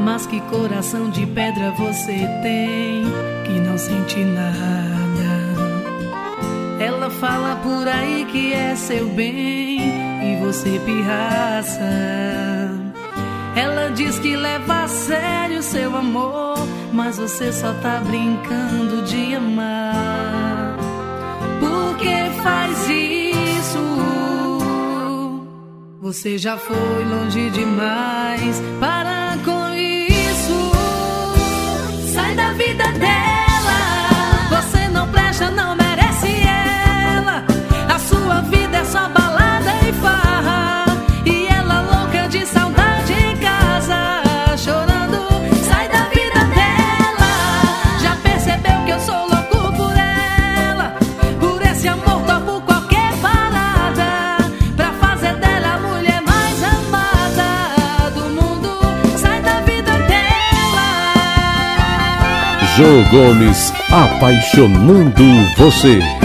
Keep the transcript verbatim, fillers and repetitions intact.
Mas que coração de pedra você tem, que não sente nada. Ela fala por aí que é seu bem e você pirraça. Ela diz que leva a sério seu amor, mas você só tá brincando de amar. Por que faz isso? Você já foi longe demais. Para com isso. Sai da vida dela. Você não presta, não merece ela. A sua vida é só balada e farra, e ela louca de saudade em casa, chorando. Sai da vida dela. Já percebeu que eu sou louco por ela? Por esse amor topo qualquer parada pra fazer dela a mulher mais amada do mundo. Sai da vida dela. Jô Gomes, apaixonando você.